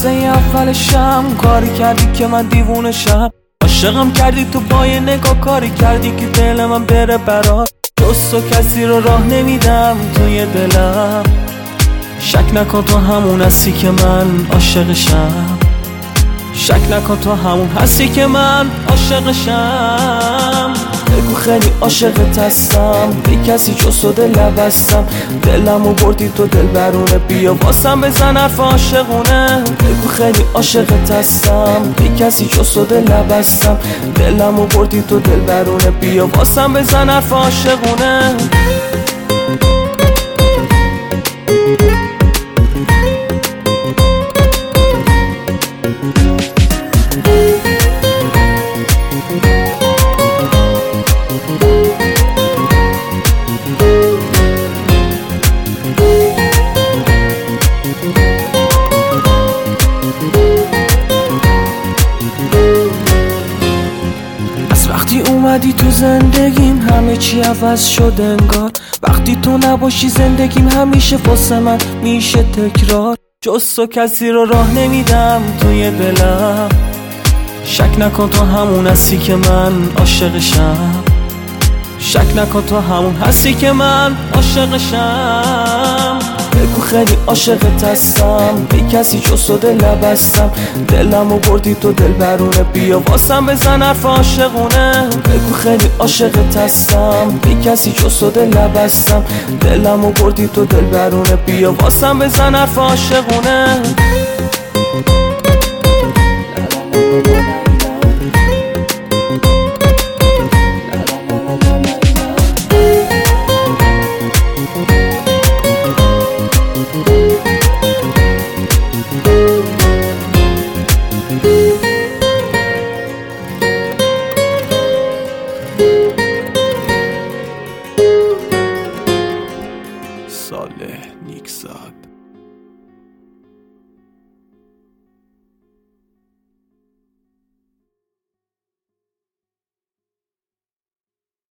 لحظه اولشم کاری کردی که من دیوونشم، عاشقم کردی تو با یه نگاه، کاری کردی که دل من بره برات. جز تو کسی رو راه نمیدم توی دلم، شک نکن تو همون هستی که من عاشقشم، شک نکن تو همون هستی که من عاشقشم. بگو خیلی عاشقت هستم، بی کسی جز تو دل نبستم، دلمو بردی تو دل برونه، بیا واسم بزن حرف عاشقونه. بگو خیلی عاشقت هستم، بی کسی جز تو دل نبستم، دلمو بردی تو دل برونه، بیا واسم بزن حرف عاشقونه. وقتی اومدی تو زندگیم همه چی عوض شد انگار، وقتی تو نباشی زندگیم همیشه واسه من میشه تکرار. جز تو کسی رو راه نمیدم توی دلم، شک نکن تو همون هستی که من عاشقشم، شک نکن تو همون هستی که من عاشقشم. بگو خیلی عاشقت هستم، بی کسی جز تو دل نبستم، دلمو بردی تو دل برونه، بیا واسم بزن حرف عاشقونه. بگو خیلی عاشقت هستم، بی کسی جز تو دل نبستم، دلمو بردی تو دل برونه، بیا واسم بزن حرف عاشقونه. صالح نیکزاد.